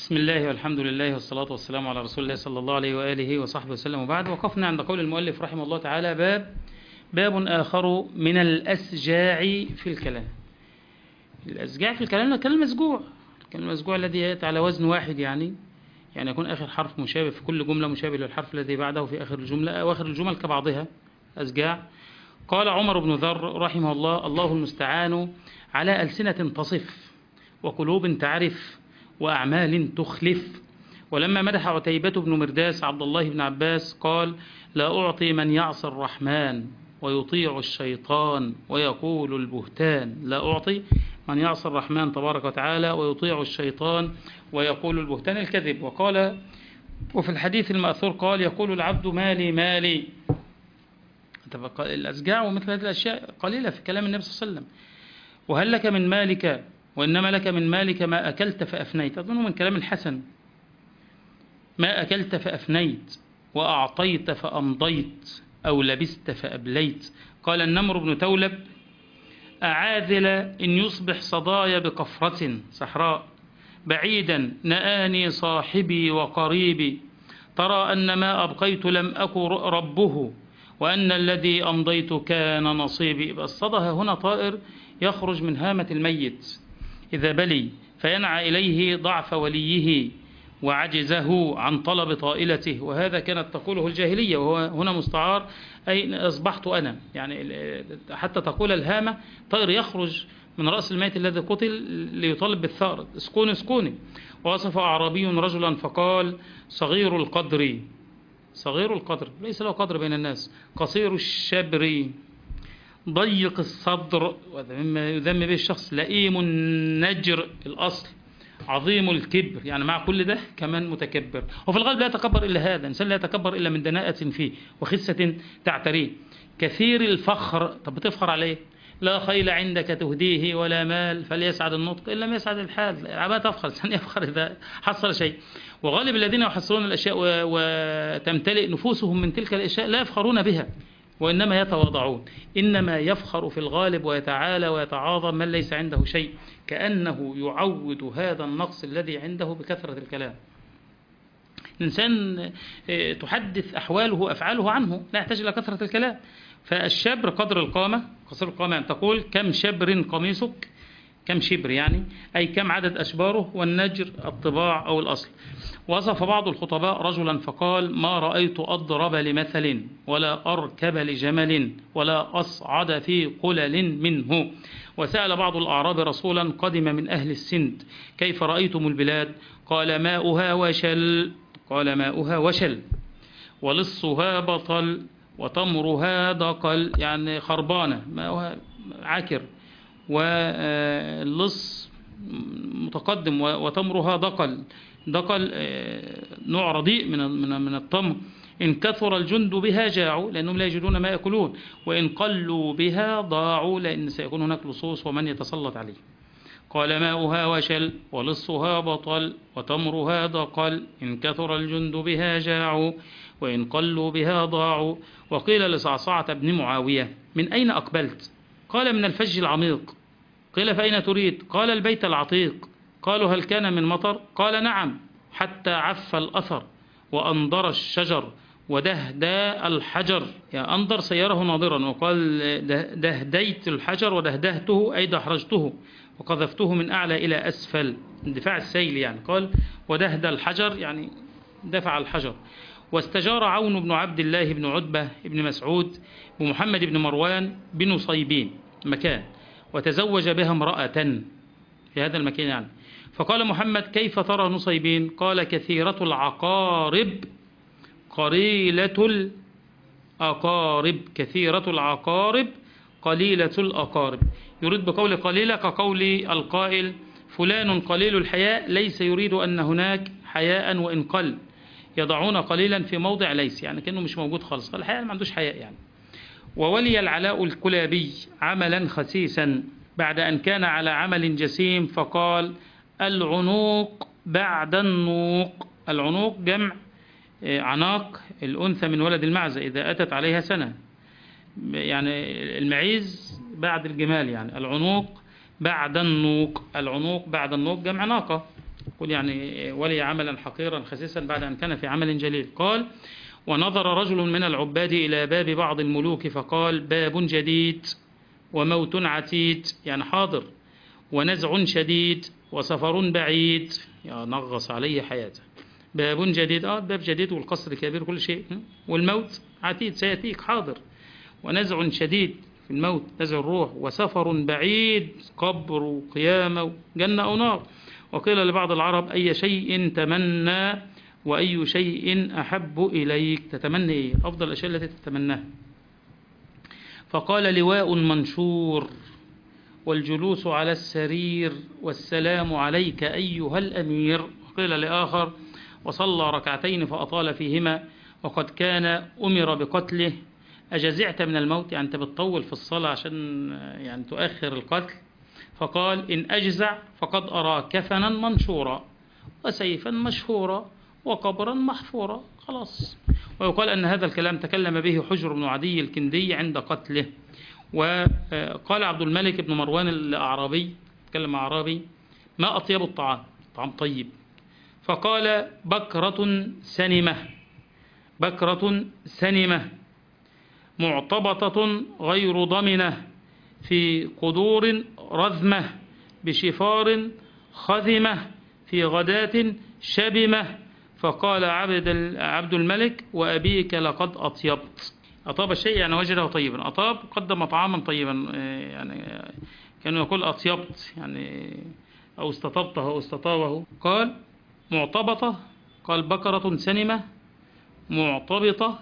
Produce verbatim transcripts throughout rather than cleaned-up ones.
بسم الله والحمد لله والصلاة والسلام على رسول الله صلى الله عليه وآله وصحبه وسلم. وبعد، وقفنا عند قول المؤلف رحمه الله تعالى: باب باب آخر من الأسجاع في الكلام. الأسجاع في الكلام الكلام المسجوع، الكلام المسجوع الذي يأتي على وزن واحد، يعني يعني يكون آخر حرف مشابه في كل جملة مشابه للحرف الذي بعده في آخر الجملة أو آخر الجمل كبعضها أسجاع. قال عمر بن ذر رحمه الله: الله المستعان على ألسنة تصف وقلوب تعرف وأعمال تخلف. ولما مدح عتيبة بن مرداس عبد الله بن عباس قال: لا أعطي من يعصي الرحمن ويطيع الشيطان ويقول البهتان. لا أعطي من يعصي الرحمن تبارك وتعالى ويطيع الشيطان ويقول البهتان الكذب. وقال وفي الحديث المأثور قال: يقول العبد مالي مالي. الأسجاع ومثل هذه الأشياء قليلة في كلام النبي صلى الله عليه وسلم. وهل لك من مالك وإنما لك من مالك ما أكلت فأفنيت. أظنه من كلام الحسن: ما أكلت فأفنيت وأعطيت فأمضيت أو لبست فأبليت. قال النمر بن تولب: أعاذل إن يصبح صدايا بقفرة صحراء بعيدا نآني صاحبي وقريبي، ترى أن ما أبقيت لم أكن ربه وأن الذي أمضيت كان نصيبي. الصدى هنا طائر يخرج من هامة الميت إذا بلي فينعى إليه ضعف وليه وعجزه عن طلب طائلته، وهذا كانت تقوله الجاهلية، وهو هنا مستعار أي أصبحت أنا، يعني حتى تقول الهامة طائر يخرج من رأس الميت الذي قتل ليطالب بالثأر: اسكوني اسكوني. ووصف أعرابي رجلا فقال: صغير القدر، صغير القدر ليس له قدر بين الناس، قصير الشبر، ضيق الصدر، وهذا مما يذم به الشخص، لئيم النجر الأصل، عظيم الكبر، يعني مع كل ده كمان متكبر. وفي الغالب لا يتكبر إلا هذا، إنسان لا يتكبر إلا من دناءة فيه وخسة تعتريه. كثير الفخر، طب بتفخر عليه؟ لا خيل عندك تهديه ولا مال فليسعد النطق إن لم يسعد الحال. عبا تفخر، إنسان يفخر إذا حصل شيء. وغالب الذين يحصلون الأشياء وتمتلئ نفوسهم من تلك الأشياء لا يفخرون بها وإنما يتواضعون. إنما يفخر في الغالب ويتعالى ويتعاظم من ليس عنده شيء، كأنه يعود هذا النقص الذي عنده بكثرة الكلام. الإنسان تحدث أحواله وأفعاله عنه، لا يحتاج إلى كثرة الكلام. فالشبر قدر القامة، قصير القامة أن تقول: كم شبر قميصك، كم شبر يعني أي كم عدد أشباره. والنجر الطباع أو الأصل. وصف بعض الخطباء رجلا فقال: ما رأيت أضرب لمثل ولا أركب لجمل ولا أصعد في قلل منه. وسأل بعض الأعراب رسولا قدم من أهل السند: كيف رأيتم البلاد؟ قال: ماؤها وشل، قال ماؤها وشل، ولصها بطل، وتمرها دقل، يعني خربانة، ماؤها عكر، واللص متقدم، وتمرها دقل، دقل نوع رديء من من من التمر. إن كثر الجند بها جاعوا لأنهم لا يجدون ما يأكلون، وإن قلوا بها ضاعوا لأن سيكون هناك لصوص ومن يتسلط عليه. قال: ماؤها وشل ولصها بطل وتمرها دقل، إن كثر الجند بها جاعوا وإن قلوا بها ضاعوا. وقيل لصعصعة بن معاوية: من أين أقبلت؟ قال: من الفج العميق. قيل: فأين تريد؟ قال: البيت العتيق. قالوا: هل كان من مطر؟ قال: نعم، حتى عف الأثر وأنضر الشجر ودهدى الحجر. يعني أنضر سيره ناظرا، وقال: دهديت الحجر ودهدهته أي دحرجته وقذفته من أعلى إلى أسفل، اندفاع السيل يعني. قال: ودهدى الحجر يعني دفع الحجر. واستجار عون بن عبد الله بن عتبة بن مسعود ومحمد بن مروان بنصيبين مكان، وتزوج بها امرأة في هذا المكان يعني. فقال محمد: كيف ترى نصيبين؟ قال: كثيرة العقارب قليلة الأقارب، كثيرة العقارب قليلة الأقارب. يريد بقول قليلة كقول القائل: فلان قليل الحياء، ليس يريد أن هناك حياء وإن قل. يضعون قليلا في موضع ليس، يعني كأنه مش موجود خالص، الحياء ما عندوش حياء يعني. وولي العلاء الكلابي عملا خسيسا بعد أن كان على عمل جسيم، فقال: العنوق بعد النوق. العنوق جمع عناق، الأنثى من ولد المعزة إذا أتت عليها سنة، يعني المعيز بعد الجمال، يعني العنوق بعد النوق. العنوق بعد النوق جمع ناقة. قل يعني ولي عملا حقيرا خسيسا بعد أن كان في عمل جليل. قال: ونظر رجل من العباد إلى باب بعض الملوك فقال: باب جديد وموت عتيد، يعني حاضر، ونزع شديد وسفر بعيد، يا نغص عليه حياته. باب جديد، آه باب جديد والقصر كبير كل شيء، والموت عتيد سيأتيك حاضر، ونزع شديد في الموت نزع الروح، وسفر بعيد قبر وقيامة جنة أو نار. وقيل لبعض العرب: أي شيء تمنى وأي شيء أحب إليك؟ تتمنى إيه؟ أفضل الأشياء التي تتمناها. فقال: لواء منشور والجلوس على السرير والسلام عليك أيها الأمير. وقيل لآخر: وصلى ركعتين فأطال فيهما وقد كان أمر بقتله. أجزعت من الموت؟ يعني أنت بتطول في الصلاة عشان يعني تؤخر القتل. فقال: إن أجزع فقد أرى كفنا منشورا وسيفا مشهورا وقبرا محفورا. خلاص. ويقال أن هذا الكلام تكلم به حجر بن عدي الكندي عند قتله. وقال عبد الملك بن مروان الأعرابي، تكلم أعرابي: ما أطيب الطعام؟ طعام طيب. فقال: بكرة سنمة، بكرة سنمة معتبطة غير ضمنة في قدور رذمة بشفار خذمة في غداة شبمة. فقال عبد عبد الملك: وأبيك لقد أطيبت. أطاب الشيء يعني وجده طيبا، أطاب قدم طعاما طيبا، يعني كانوا يقول أطيبت يعني أو استطبته أو استطابه. قال: معتبطة، قال بكرة سنمة معتبطة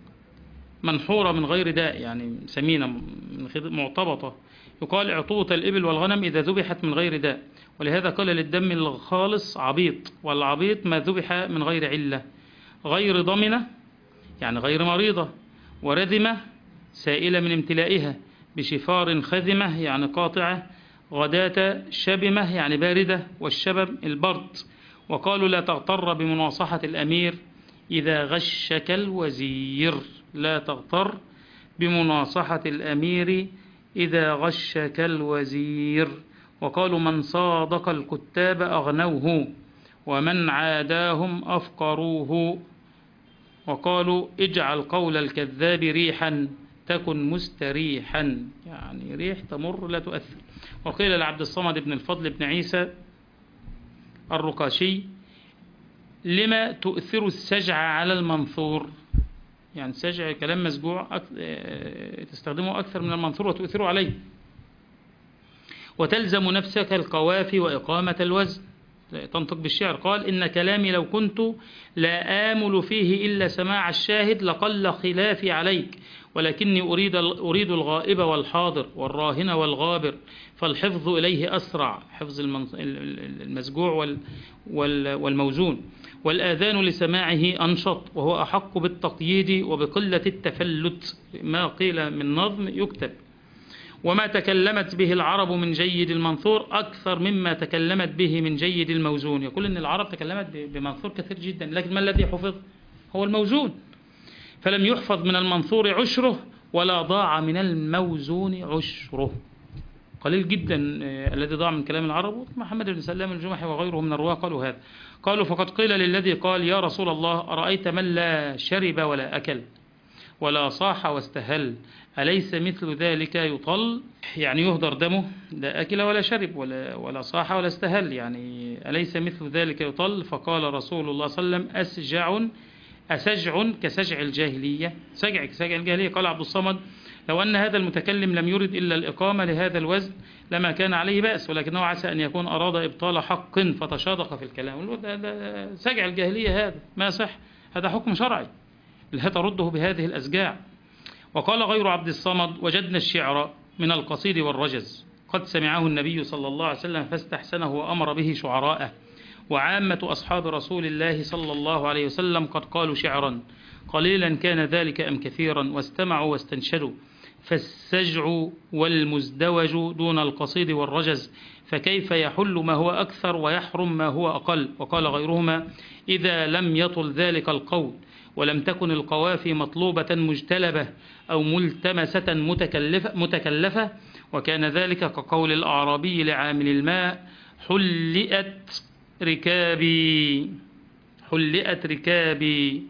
منحورة من غير داء، يعني سمينة معتبطة. يقال: عطوط الإبل والغنم إذا ذبحت من غير داء. ولهذا قال للدم الخالص عبيط، والعبيط ما ذبح من غير علة. غير ضمنة يعني غير مريضة، ورذمة سائلة من امتلائها، بشفار خذمة يعني قاطعة، غداة شبمة يعني باردة، والشبم البرد. وقالوا: لا تغتر بمناصحة الأمير إذا غشك الوزير، لا تغتر بمناصحة الأمير إذا غشك الوزير. وقالوا: من صادق الكتاب أغنوه ومن عاداهم أفقروه. وقالوا: اجعل قول الكذاب ريحا تكن مستريحا، يعني ريح تمر لا تؤثر. وقيل لعبد الصمد بن الفضل بن عيسى الرقاشي: لما تؤثر السجع على المنثور؟ يعني السجع كلام مسجوع تستخدمه أكثر من المنثور وتؤثره عليه. وتلزم نفسك القوافي وإقامة الوزن، تنطق بالشعر. قال: إن كلامي لو كنت لا آمل فيه إلا سماع الشاهد لقل خلافي عليك، ولكني أريد أريد الغائب والحاضر والراهن والغابر، فالحفظ إليه أسرع، حفظ المسجوع والموزون، والآذان لسماعه أنشط، وهو أحق بالتقييد وبقلة التفلت. ما قيل من نظم يكتب. وما تكلمت به العرب من جيد المنثور أكثر مما تكلمت به من جيد الموزون. يقول إن العرب تكلمت بمنثور كثير جدا، لكن ما الذي حفظ؟ هو الموزون. فلم يحفظ من المنثور عشره ولا ضاع من الموزون عشره. قليل جدا الذي ضاع من كلام العرب. محمد بن سلام الجمحي وغيره من الرواة قالوا هذا. قالوا: فقد قيل للذي قال: يا رسول الله، أرأيت من لا شرب ولا أكل ولا صاح واستهل، أليس مثل ذلك يطل؟ يعني يهدر دمه، لا أكل ولا شرب ولا, ولا صاح ولا استهل، يعني أليس مثل ذلك يطل؟ فقال رسول الله صلى الله عليه وسلم: أسجع أسجع كسجع الجاهلية، سجع كسجع الجاهلية. قال عبد الصمد: لو أن هذا المتكلم لم يرد إلا الإقامة لهذا الوزن لما كان عليه بأس، ولكنه عسى أن يكون أراد إبطال حق فتشادق في الكلام. سجع الجاهلية هذا ما صح، هذا حكم شرعي لا ترده بهذه الأسجاع. وقال غير عبد الصمد: وجدنا الشعر من القصيد والرجز قد سمعه النبي صلى الله عليه وسلم فاستحسنه وأمر به شعراءه، وعامة أصحاب رسول الله صلى الله عليه وسلم قد قالوا شعرا، قليلا كان ذلك أم كثيرا، واستمعوا واستنشدوا. فالسجع والمزدوج دون القصيد والرجز، فكيف يحل ما هو أكثر ويحرم ما هو أقل؟ وقال غيرهما: إذا لم يطل ذلك القول ولم تكن القوافي مطلوبة مجتلبة أو ملتمسة متكلفة, متكلفة وكان ذلك كقول الأعرابي لعامل الماء: حلئت ركابي حلئت ركابي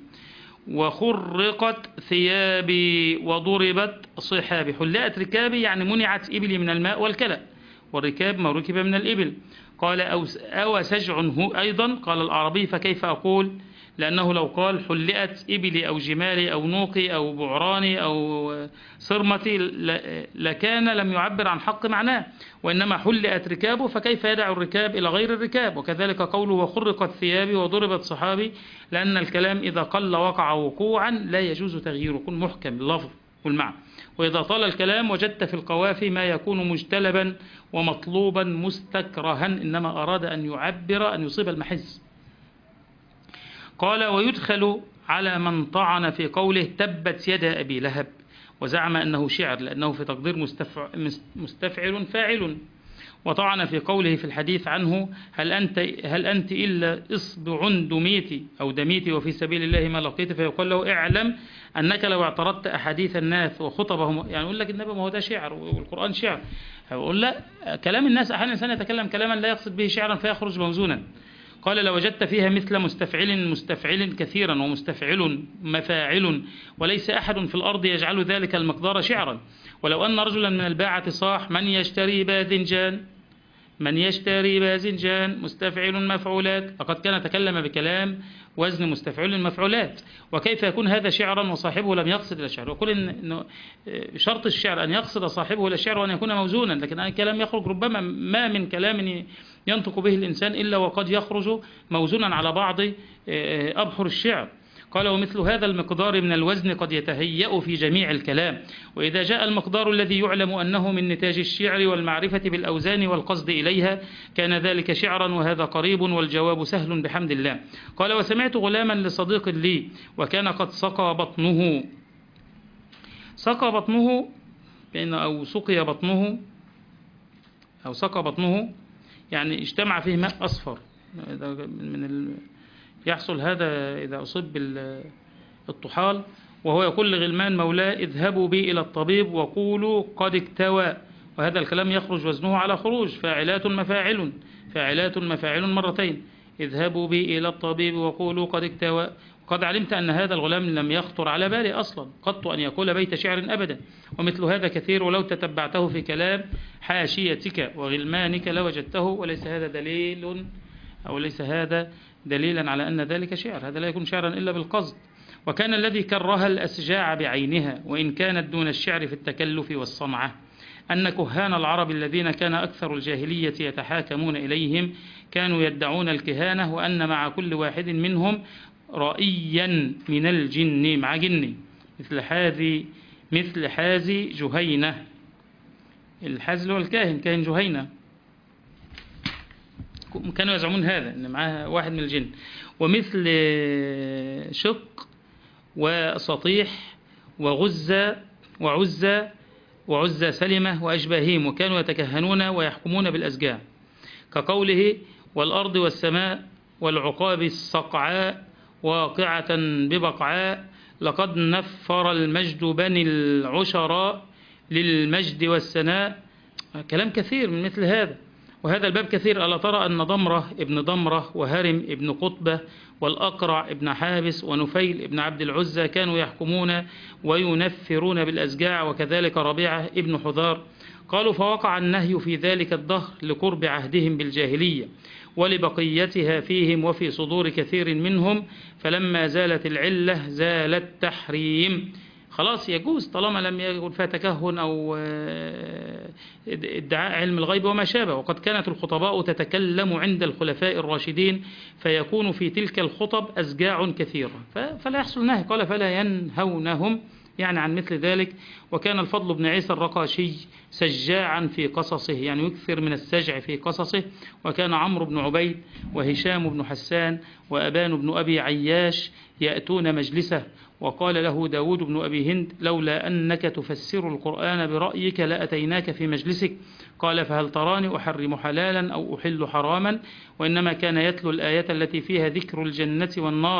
وخرقت ثيابي وضربت صحابي. حلئت ركابي يعني منعت إبلي من الماء والكلأ، والركاب ما ركب من الإبل. قال أو, أو سجع هو أيضا. قال الأعرابي فكيف أقول، لأنه لو قال حلئت إبلي أو جمالي أو نوقي أو بعراني أو صرمتي لكان لم يعبر عن حق معناه، وإنما حلئت ركابه فكيف يدع الركاب إلى غير الركاب. وكذلك قوله وخرقت ثيابي وضربت صحابي، لأن الكلام إذا قل وقع وقوعا لا يجوز تغييره، يكون محكم اللفظ والمعنى. وإذا طال الكلام وجدت في القوافي ما يكون مجتلبا ومطلوبا مستكرها، إنما أراد أن يعبر أن يصيب المحز. قال ويدخل على من طعن في قوله تبت يد أبي لهب وزعم أنه شعر، لأنه في تقدير مستفع مستفعل فاعل. وطعن في قوله في الحديث عنه هل أنت, هل أنت إلا إصبع دميتي أو دميتي وفي سبيل الله ما لقيت، فيقول له اعلم أنك لو اعترضت أحاديث الناس وخطبهم، يعني يقول لك النبي ما هو ده شعر والقرآن شعر، يقول لا، كلام الناس أحيانا الإنسان يتكلم كلاما لا يقصد به شعرا فيخرج موزونا. قال لوجدت فيها مثل مستفعل مستفعل كثيرا ومستفعل مفاعل، وليس أحد في الأرض يجعل ذلك المقدار شعرا. ولو أن رجلا من الباعة صاح من يشتري باذنجان من يشتري باذنجان مستفعل مفعولات، لقد كان تكلم بكلام وزن مستفعل مفعولات. وكيف يكون هذا شعرا وصاحبه لم يقصد إلى الشعر؟ ويقول إن شرط الشعر أن يقصد صاحبه إلى الشعر وأن يكون موزونا، لكن الكلام يخرج ربما ما من كلام ينطق به الإنسان إلا وقد يخرج موزونا على بعض أبحر الشعر. قال ومثل هذا المقدار من الوزن قد يتهيأ في جميع الكلام، وإذا جاء المقدار الذي يعلم أنه من نتاج الشعر والمعرفة بالأوزان والقصد إليها كان ذلك شعرا، وهذا قريب والجواب سهل بحمد الله. قال وسمعت غلاما لصديق لي وكان قد سقى بطنه سقى بطنه أو سقي بطنه أو سقى بطنه يعني اجتمع فيه ماء أصفر. من ال... يحصل هذا إذا أصيب بالطحال، وهو يقول لغلمان مولاه اذهبوا بي إلى الطبيب وقولوا قد اكتوى، وهذا الكلام يخرج وزنه على خروج فاعلات مفاعل فاعلات مفاعل مرتين. اذهبوا بي إلى الطبيب وقولوا قد اكتوى. قد علمت أن هذا الغلام لم يخطر على بالي أصلا قط أن يقول بيت شعر أبدا. ومثل هذا كثير، ولو تتبعته في كلام حاشيتك وغلمانك لوجدته، وليس هذا دليل أو ليس هذا دليلا على أن ذلك شعر، هذا لا يكون شعرا إلا بالقصد. وكان الذي كره الأسجاع بعينها وإن كانت دون الشعر في التكلف والصنعة أن كهان العرب الذين كان أكثر الجاهلية يتحاكمون إليهم كانوا يدعون الكهانة، وأن مع كل واحد منهم رأيا من الجن مع جن مثل حاذي مثل حازي جهينة. الحازل والكاهن كاهن جهينة كانوا يزعمون هذا أن معها واحد من الجن. ومثل شق وسطيح وغزة وعزة وعزة سلمة وأشباههم، وكانوا يتكهنون ويحكمون بالأسجاع كقوله والأرض والسماء والعقاب الصقعاء واقعة ببقعاء لقد نفر المجد بني العشراء للمجد والسناء. كلام كثير من مثل هذا. وهذا الباب كثير. ألا ترى أن ضمرة ابن ضمرة وهرم ابن قطبة والأقرع ابن حابس ونفيل ابن عبد العزى كانوا يحكمون وينفرون بالأسجاع، وكذلك ربيعة ابن حذار. قالوا فوقع النهي في ذلك الدهر لقرب عهدهم بالجاهلية ولبقيتها فيهم وفي صدور كثير منهم، فلما زالت العلة زال التحريم. خلاص يجوز طالما لم يكن فيها تكهن أو ادعاء علم الغيب وما شابه. وقد كانت الخطباء تتكلم عند الخلفاء الراشدين فيكون في تلك الخطب أسجاع كثيرة فلا يحصل نهي. قال فلا ينهونهم يعني عن مثل ذلك. وكان الفضل بن عيسى الرقاشي سجاعا في قصصه يعني يكثر من السجع في قصصه. وكان عمرو بن عبيد وهشام بن حسان وأبان بن أبي عياش يأتون مجلسه، وقال له داود بن أبي هند لولا أنك تفسر القرآن برأيك لأتيناك في مجلسك. قال فهل تراني أحرم حلالا أو أحل حراما؟ وإنما كان يتلو الآية التي فيها ذكر الجنة والنار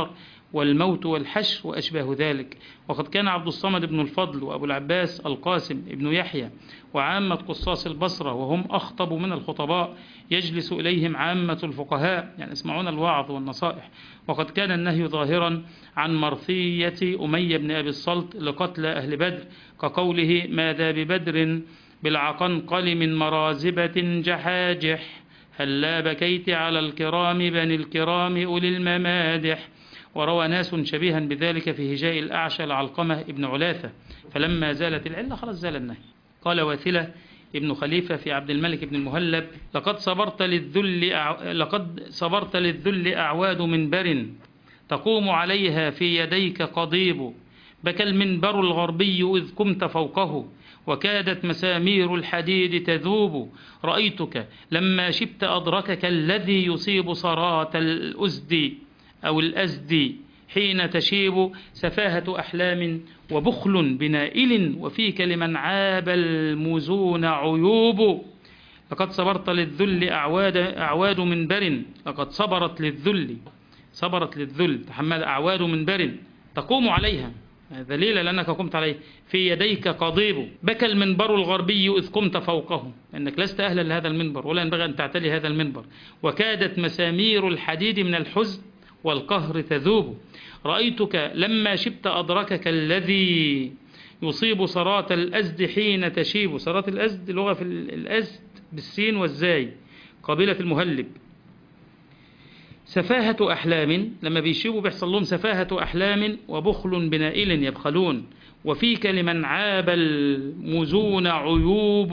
والموت والحشر وأشباه ذلك. وقد كان عبد الصمد بن الفضل وأبو العباس القاسم بن يحيى وعامة قصاص البصرة، وهم أخطب من الخطباء، يجلس إليهم عامة الفقهاء، يعني يسمعون الوعظ والنصائح. وقد كان النهي ظاهرا عن مرثية أمية بن أبي الصلت لقتل أهل بدر، كقوله: ماذا ببدر بالعقنقل من مرازبة جحاجح، هلا بكيت على الكرام بني الكرام أولي الممادح. وروى ناس شبيها بذلك في هجاء الأعشى لعلقمة ابن علاثة، فلما زالت العلة خلاص زال النهي. قال واثلة ابن خليفة في عبد الملك بن المهلب: لقد صبرت للذل أع... لقد صبرت للذل أعواد منبر، تقوم عليها في يديك قضيب، بكى المنبر الغربي إذ قمت فوقه، وكادت مسامير الحديد تذوب، رأيتك لما شبت أدركك الذي يصيب صرات الأزد أو الأزد حين تشيب، سفاهة أحلام وبخل بنائل، وفيك لمن عاب المزون عيوب. لقد صبرت للذل أعواد, أعواد منبر، لقد صبرت للذل صبرت للذل تحمل أعواد منبر، تقوم عليها ذليلة لأنك قمت عليه، في يديك قضيب، بكى المنبر الغربي إذ قمت فوقه، أنك لست أهلا لهذا المنبر ولا ينبغي أن تعتلي هذا المنبر، وكادت مسامير الحديد من الحزن والقهر تذوب، رأيتك لما شبت أدركك الذي يصيب صرات الأزد حين تشيب. صرات الأزد لغة في الأزد بالسين والزاي، قبيلة المهلب. سفاهة أحلام، لما بيشيبوا بيحصل لهم سفاهة أحلام وبخل بنائل يبخلون، وفيك لمن عاب المزون عيوب.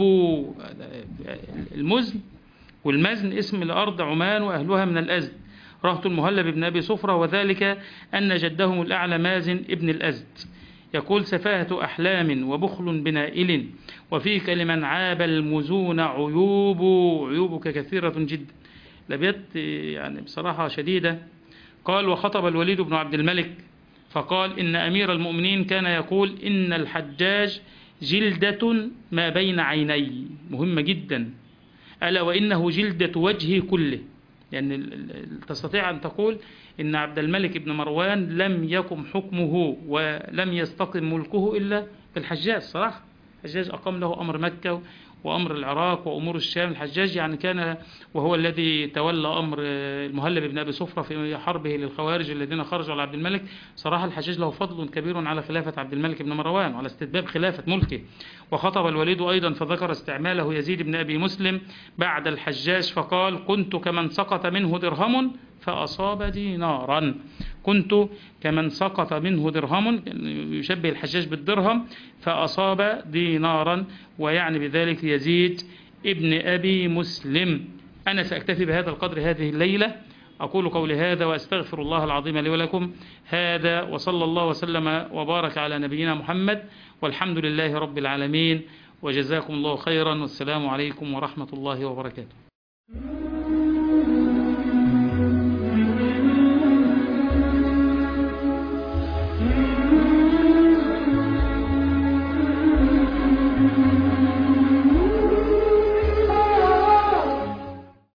المزن والمزن اسم الأرض عمان وأهلها من الأزد. رهط المهلب بن أبي صفرة، وذلك أن جدهم الأعلى مازن ابن الأزد يقول: سفاهة أحلام وبخل بنائل، وفيك لمن عاب المزون عيوب، عيوبك كثيرة جدا. لبيت يعني بصراحة شديدة. قال: وخطب الوليد بن عبد الملك فقال: إن أمير المؤمنين كان يقول إن الحجاج جلدة ما بين عيني، مهمة جدا، ألا وإنه جلدة وجهه كله. يعني تستطيع أن تقول إن عبد الملك بن مروان لم يقم حكمه ولم يستقم ملكه إلا بالحجاج. صراحة الحجاج أقام له أمر مكة وأمر العراق وأمور الشام. الحجاج يعني كان وهو الذي تولى أمر المهلب بن أبي صفرة في حربه للخوارج الذين خرجوا على عبد الملك. صراحة الحجاج له فضل كبير على خلافة عبد الملك بن مروان وعلى استتباب خلافة ملكه. وخطب الوليد أيضا فذكر استعماله يزيد بن أبي مسلم بعد الحجاج فقال: كنت كمن سقط منه درهم فأصاب دينارا. كنت كمن سقط منه درهم، يشبه الحجاج بالدرهم، فأصاب دينارا، ويعني بذلك يزيد ابن أبي مسلم. أنا سأكتفي بهذا القدر هذه الليلة، أقول قولي هذا وأستغفر الله العظيم لي ولكم. هذا وصلى الله وسلم وبارك على نبينا محمد، والحمد لله رب العالمين، وجزاكم الله خيرا، والسلام عليكم ورحمة الله وبركاته.